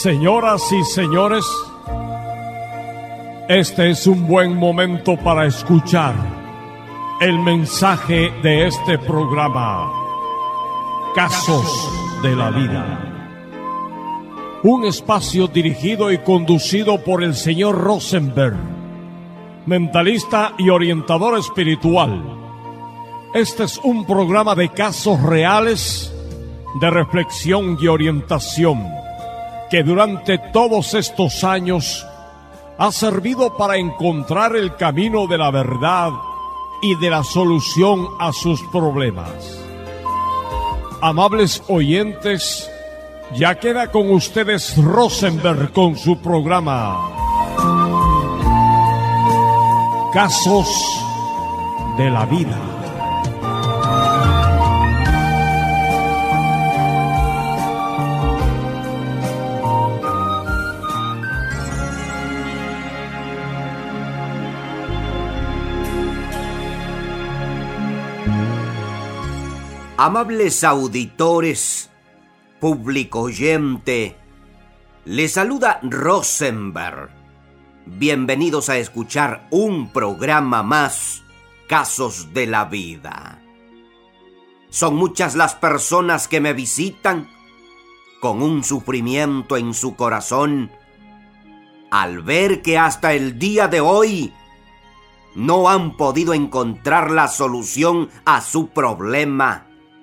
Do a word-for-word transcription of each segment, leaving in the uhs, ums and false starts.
Señoras y señores, este es un buen momento para escuchar el mensaje de este programa, Casos de la Vida. Un espacio dirigido y conducido por el señor Rosenberg, mentalista y orientador espiritual. Este es un programa de casos reales, de reflexión y orientación, que durante todos estos años ha servido para encontrar el camino de la verdad y de la solución a sus problemas. Amables oyentes, ya queda con ustedes Rosenberg con su programa Casos de la Vida. Amables auditores, público oyente, les saluda Rosenberg. Bienvenidos a escuchar un programa más, Casos de la Vida. Son muchas las personas que me visitan con un sufrimiento en su corazón al ver que hasta el día de hoy no han podido encontrar la solución a su problema.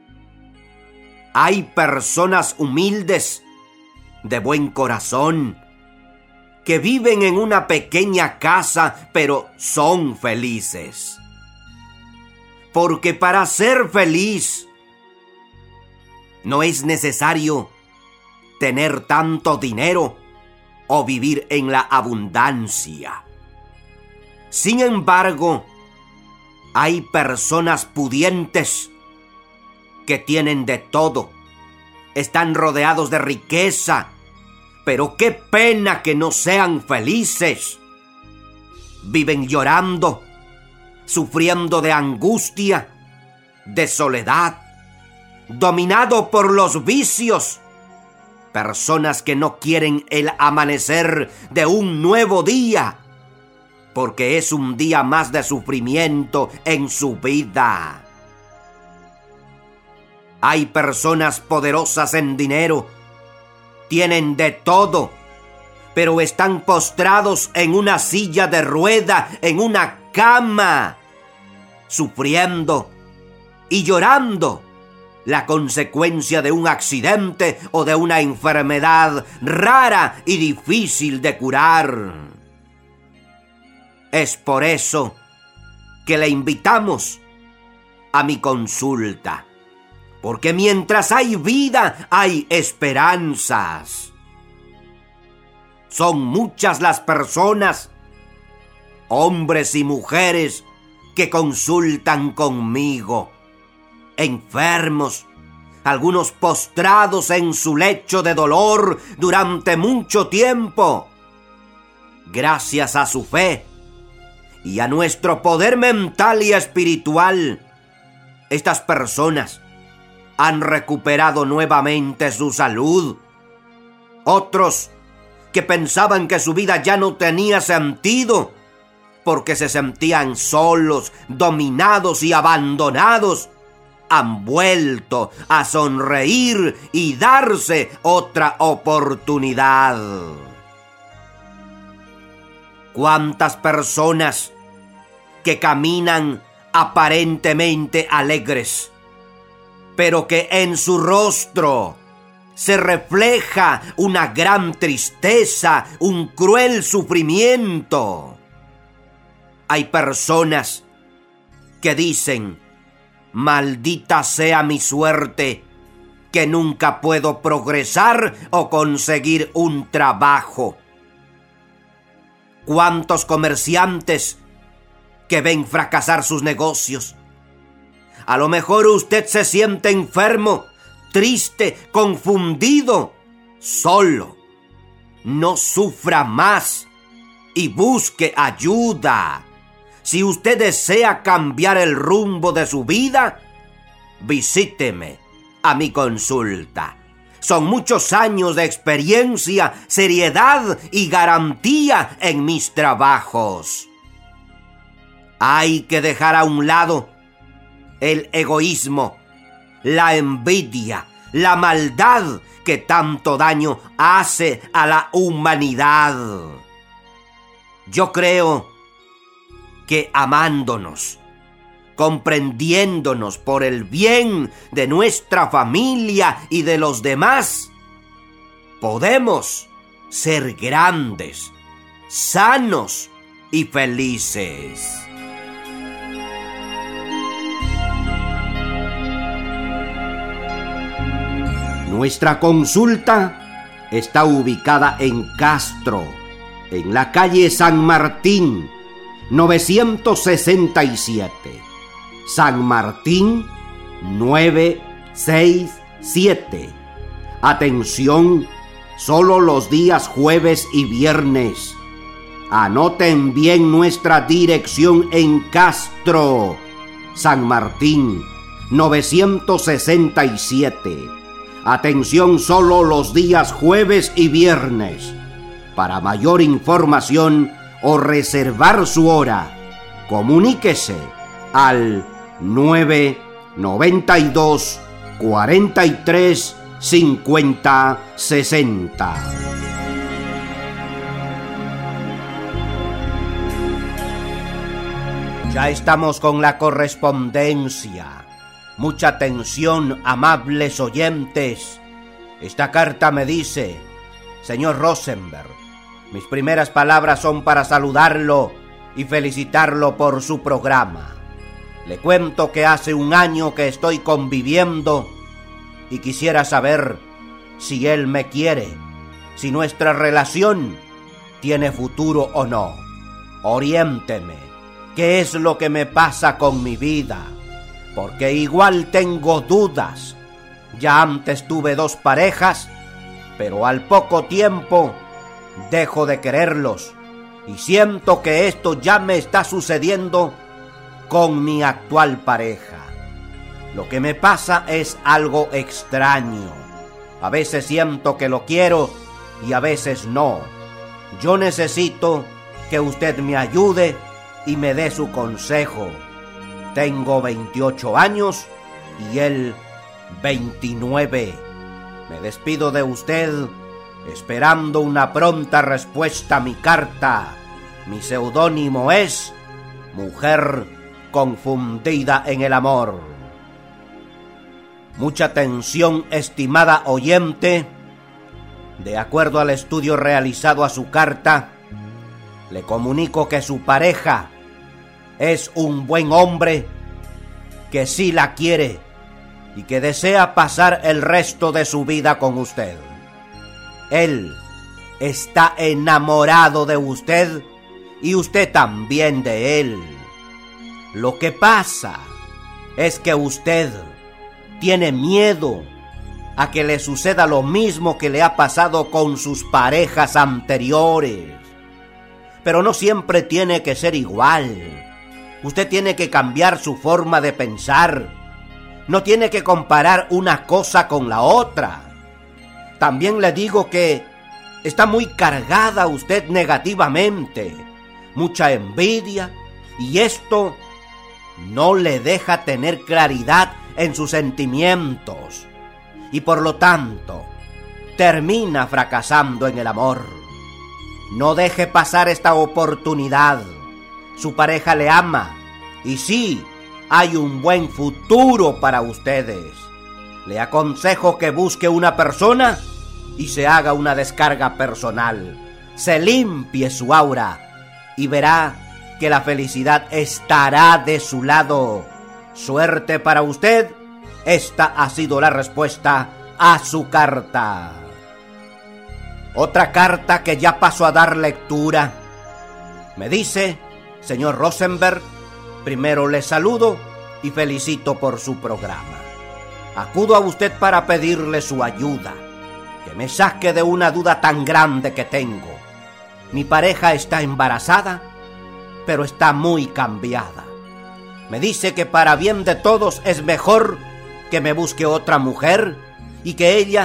Hay personas humildes, de buen corazón, que viven en una pequeña casa, pero son felices. Porque para ser feliz no es necesario tener tanto dinero o vivir en la abundancia. Sin embargo, hay personas pudientes que tienen de todo, están rodeados de riqueza, pero qué pena que no sean felices. Viven llorando, sufriendo de angustia, de soledad, dominado por los vicios. Personas que no quieren el amanecer de un nuevo día, porque es un día más de sufrimiento en su vida. Hay personas poderosas en dinero, tienen de todo, pero están postrados en una silla de rueda, en una cama, sufriendo y llorando la consecuencia de un accidente o de una enfermedad rara y difícil de curar. Es por eso que le invitamos a mi consulta. Porque mientras hay vida, hay esperanzas. Son muchas las personas, hombres y mujeres, que consultan conmigo. Enfermos, algunos postrados en su lecho de dolor durante mucho tiempo. Gracias a su fe y a nuestro poder mental y espiritual, estas personas han recuperado nuevamente su salud. Otros que pensaban que su vida ya no tenía sentido porque se sentían solos, dominados y abandonados, han vuelto a sonreír y darse otra oportunidad. ¿Cuántas personas que caminan aparentemente alegres, pero que en su rostro se refleja una gran tristeza, un cruel sufrimiento? Hay personas que dicen: maldita sea mi suerte, que nunca puedo progresar o conseguir un trabajo. ¿Cuántos comerciantes que ven fracasar sus negocios? A lo mejor usted se siente enfermo, triste, confundido, solo. No sufra más y busque ayuda. Si usted desea cambiar el rumbo de su vida, visíteme a mi consulta. Son muchos años de experiencia, seriedad y garantía en mis trabajos. Hay que dejar a un lado el egoísmo, la envidia, la maldad que tanto daño hace a la humanidad. Yo creo que amándonos, comprendiéndonos por el bien de nuestra familia y de los demás, podemos ser grandes, sanos y felices. Nuestra consulta está ubicada en Castro, en la calle San Martín, novecientos sesenta y siete. San Martín, novecientos sesenta y siete. Atención, solo los días jueves y viernes. Anoten bien nuestra dirección en Castro, San Martín, novecientos sesenta y siete. Atención, solo los días jueves y viernes. Para mayor información o reservar su hora, comuníquese al nueve noventa y dos, cuarenta y tres, cincuenta, sesenta. Ya estamos con la correspondencia. Mucha atención, amables oyentes. Esta carta me dice: señor Rosenberg, mis primeras palabras son para saludarlo y felicitarlo por su programa. Le cuento que hace un año que estoy conviviendo y quisiera saber si él me quiere, si nuestra relación tiene futuro o no. Oriénteme, ¿qué es lo que me pasa con mi vida? Porque igual tengo dudas. Ya antes tuve dos parejas, pero al poco tiempo dejo de quererlos y siento que esto ya me está sucediendo con mi actual pareja. Lo que me pasa es algo extraño. A veces siento que lo quiero y a veces no. Yo necesito que usted me ayude y me dé su consejo. Tengo veintiocho años y él veintinueve. Me despido de usted esperando una pronta respuesta a mi carta. Mi seudónimo es Mujer Confundida en el Amor. Mucha atención, estimada oyente. De acuerdo al estudio realizado a su carta, le comunico que su pareja es un buen hombre que sí la quiere y que desea pasar el resto de su vida con usted. Él está enamorado de usted y usted también de él. Lo que pasa es que usted tiene miedo a que le suceda lo mismo que le ha pasado con sus parejas anteriores. Pero no siempre tiene que ser igual. Usted tiene que cambiar su forma de pensar. No tiene que comparar una cosa con la otra. También le digo que está muy cargada usted negativamente. Mucha envidia. Y esto no le deja tener claridad en sus sentimientos. Y por lo tanto, termina fracasando en el amor. No deje pasar esta oportunidad. Su pareja le ama y sí, hay un buen futuro para ustedes. Le aconsejo que busque una persona y se haga una descarga personal. Se limpie su aura y verá que la felicidad estará de su lado. Suerte para usted. Esta ha sido la respuesta a su carta. Otra carta que ya paso a dar lectura. Me dice: señor Rosenberg, primero le saludo y felicito por su programa. Acudo a usted para pedirle su ayuda, que me saque de una duda tan grande que tengo. Mi pareja está embarazada, pero está muy cambiada. Me dice que para bien de todos es mejor que me busque otra mujer y que ella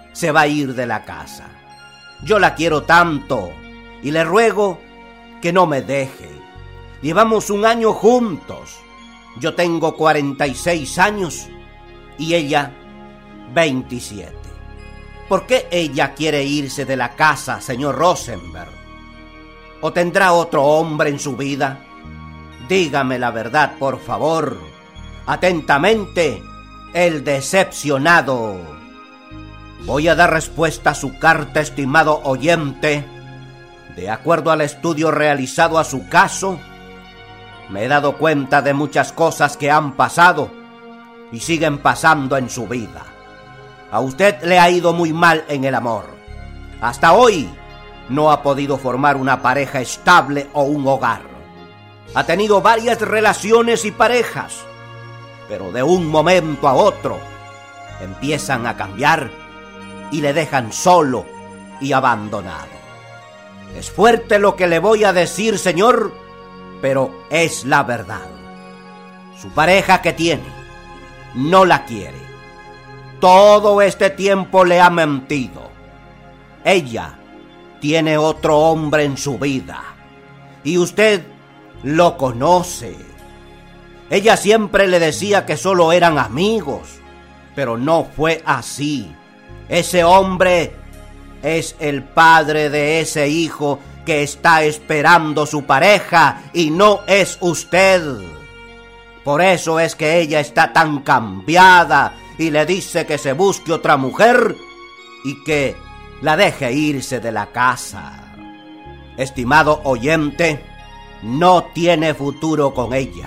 se va a ir de la casa. Yo la quiero tanto y le ruego que no me deje. Llevamos un año juntos. Yo tengo cuarenta y seis años y ella veintisiete. ¿Por qué ella quiere irse de la casa, señor Rosenberg? ¿O tendrá otro hombre en su vida? Dígame la verdad, por favor. Atentamente, el decepcionado. Voy a dar respuesta a su carta, estimado oyente. De acuerdo al estudio realizado a su caso, me he dado cuenta de muchas cosas que han pasado y siguen pasando en su vida. A usted le ha ido muy mal en el amor. Hasta hoy no ha podido formar una pareja estable o un hogar. Ha tenido varias relaciones y parejas, pero de un momento a otro empiezan a cambiar y le dejan solo y abandonado. Es fuerte lo que le voy a decir, señor, pero es la verdad. Su pareja que tiene no la quiere. Todo este tiempo le ha mentido. Ella tiene otro hombre en su vida y usted lo conoce. Ella siempre le decía que solo eran amigos, pero no fue así. Ese hombre es el padre de ese hijo que está esperando su pareja y no es usted. Por eso es que ella está tan cambiada y le dice que se busque otra mujer y que la deje irse de la casa. Estimado oyente, no tiene futuro con ella.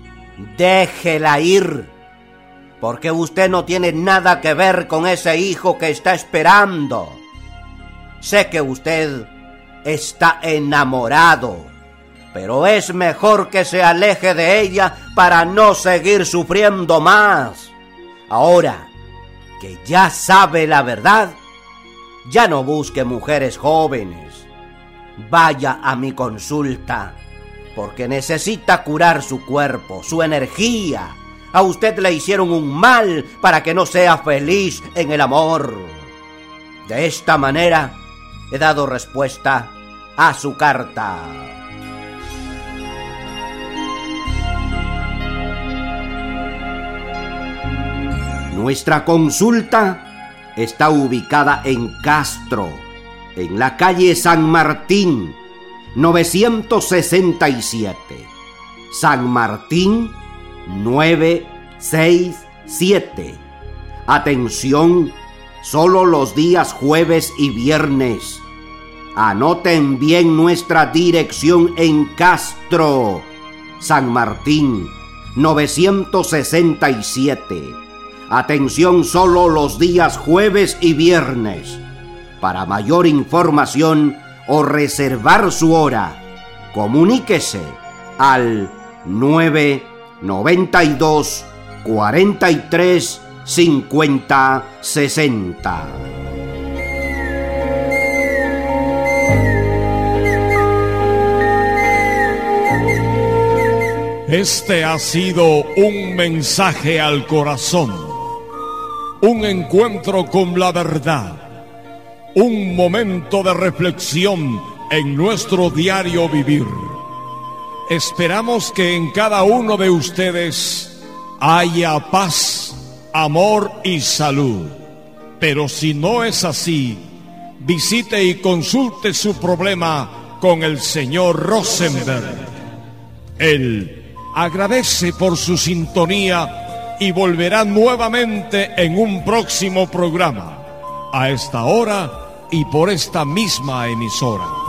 Déjela ir, porque usted no tiene nada que ver con ese hijo que está esperando. Sé que usted está enamorado, pero es mejor que se aleje de ella para no seguir sufriendo más. Ahora que ya sabe la verdad, ya no busque mujeres jóvenes. Vaya a mi consulta, porque necesita curar su cuerpo, su energía. A usted le hicieron un mal para que no sea feliz en el amor. De esta manera he dado respuesta a su carta. Nuestra consulta está ubicada en Castro, en la calle San Martín, novecientos sesenta y siete. San Martín, novecientos sesenta y siete. Atención, solo los días jueves y viernes. Anoten bien nuestra dirección en Castro, San Martín, novecientos sesenta y siete. Atención solo los días jueves y viernes. Para mayor información o reservar su hora, comuníquese al nueve noventa y dos, cuarenta y tres, cincuenta, sesenta. Este ha sido un mensaje al corazón. Un encuentro con la verdad, un momento de reflexión en nuestro diario vivir. Esperamos que en cada uno de ustedes haya paz, amor y salud. Pero si no es así, visite y consulte su problema con el señor Rosenberg. Él agradece por su sintonía y volverá nuevamente en un próximo programa, a esta hora y por esta misma emisora.